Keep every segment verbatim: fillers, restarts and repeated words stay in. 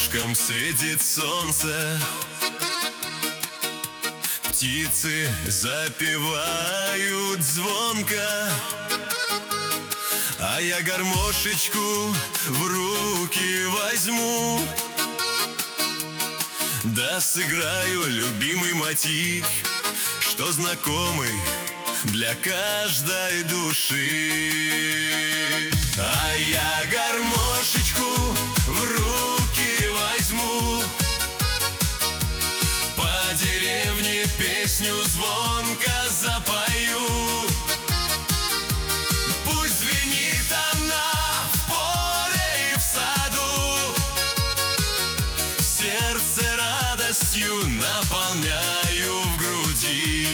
окошком светит солнце, птицы запевают звонко, а я гармошечку в руки возьму, да сыграю любимый мотив, что знакомый для каждой души. А я гармошечку в руки возьму, по деревне песню звонко запою. Пусть звенит она в поле и в саду, сердце радостью наполняю в груди.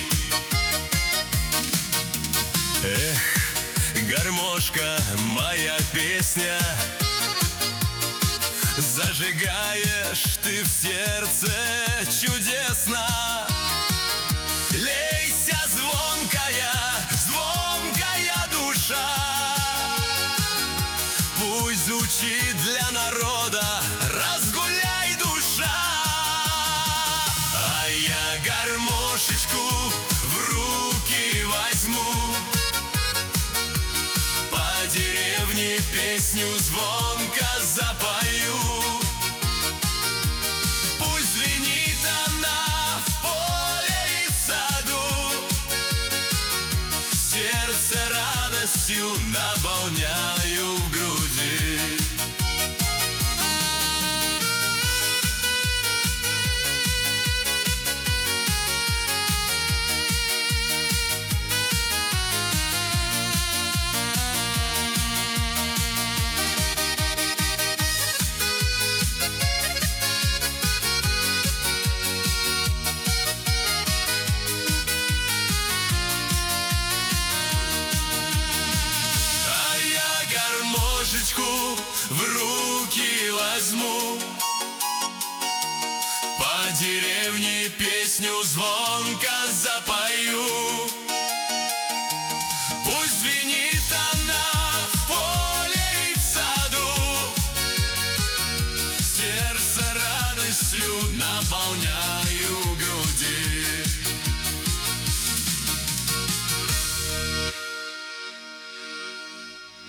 Эх, гармошка, моя песня, зажигаешь ты в сердце чудесно. Лейся, звонкая, звонкая душа, пусть звучит для народа, разгуляй, душа. А я гармошечку в руки возьму, по деревне песню звонко запою. Пусть звенит она в поле и в саду, сердце радостью наполняю в груди. В руки возьму, по деревне песню звонко запою. Пусть звенит она в поле и в саду, сердце радостью наполняет.